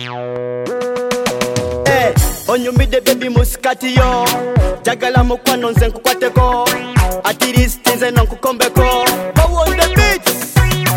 Onyumide baby muskati yo jagala mukwano nze nkukwateko at least nze nonkukombeko Bow on the beats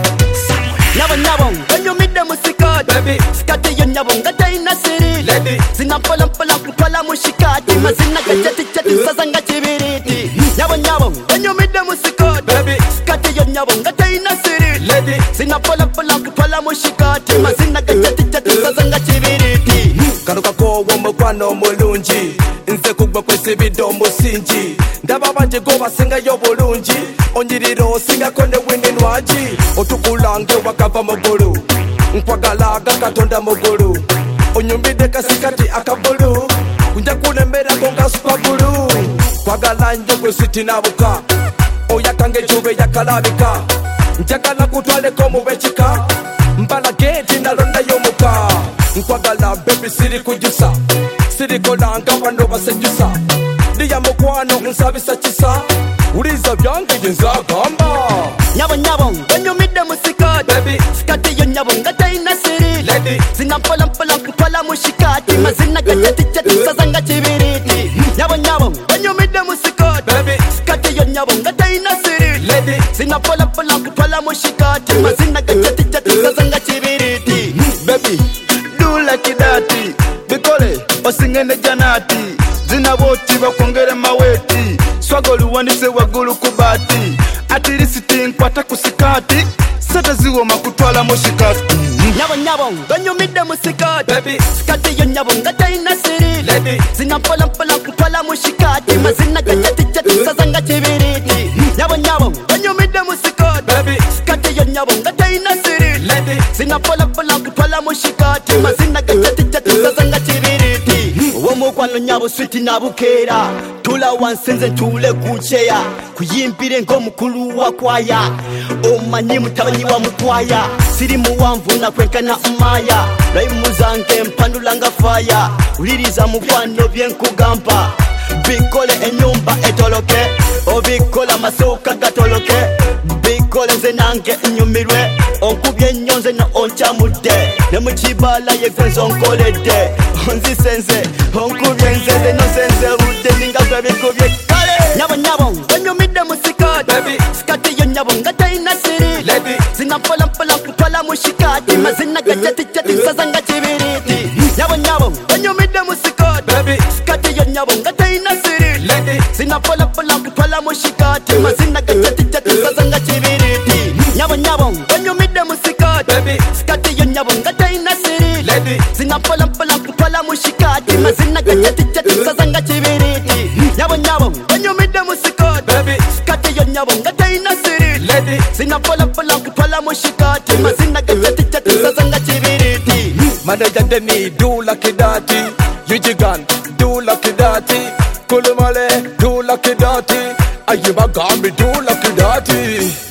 Nyabo onyumide musikati baby skati yo nyabo ngata inasiri lady zinapola kupala mushikati mazina gachati sazanga chibiriti Nyabo onyumide musikati baby skati yo nyabo ngata inasiri lady zinapola kupala mushikati mazina gachati sazanga chibiriti Karuka ko womukwano mulungi nze kugwa kwesibido musingi ndaba banje go basinga yo bulungi onyiriro singa kone winenwaji otukulange wakava mugulu nkwagala katonda mugulu onyumbide kasikati akabulu kunja kulembera konga supabulu kwagala njo kwesiti nabuka oyakange jube yakalabika njagala kutwaleko mubechika mbala geti nalonda yomuka nkwagala baby siri kujisa siri kolanga bano basejusa ndiya mukwano nsabisa kisa uliza byange genzagamba Nyabo onyumide musikati baby skati yo nyabo ngata inasiri lady zinapola kupala mushikati mazina gachati sazanga chibiriti Nyabo onyumide musikati baby skati yo nyabo ngata inasiri lady zinapola kupala mushikati mazina gachati sazanga chibiriti Baby do like that bikole osingene janati zinaboti bakongere maweti swagolu wanise wagulu kubati atirisiti nkwata kusikati sata ziwo makutwala mushikati Nyabo onyumide musikati baby skati yo nyabo ngata inasiri lady zinapola kupala mushikati mazina gachati sazanga chibiriti Nyabo onyumide musikati baby skati yo nyabo ngata inasiri lady zinapola kupala mushikati mazina gachati sazanga chibiriti womukwano nyabo switi nabukera tula wansenze tule kucheya kuyimpire ngomukulu wa kwaya omanyi mutabanyi wa mukwaya siri muwamvu nakwenkana umaya laimuzange mpandulanga faya uliriza mukwano byenkugamba bikole enyumba etoloke obikola masooka gatoloke bikole nze nange nyumirwe onkubye nyonze na onchamudde ne mukibala yegwenze onkoledde onzisenze onkubye nzeze nosenze budde ningagwe bikubye kale Nyabo onyumide musikati baby skati yo nyabo ngata inasiri lady zinapola kupala mushikati mazina gachati sazanga chibiriti Nyabo onyumide musikati baby skati yo nyabo ngata inasiri lady zinapola kupala mushikati mazina gachati sazanga chibiriti Nyabo onyumide musikati baby skati yo nyabo ngata inasiri lady zinapola kupala mushikati mazina gachati sazanga chibiriti Nyabo onyumide musikati baby skati yo nyabo ngata inasiri lady zinapola kupala mushikati mazina gachati sazanga chibiriti manager Demi do like that Yujigan do like that Kulumale do like that Ayiba Gambi do like that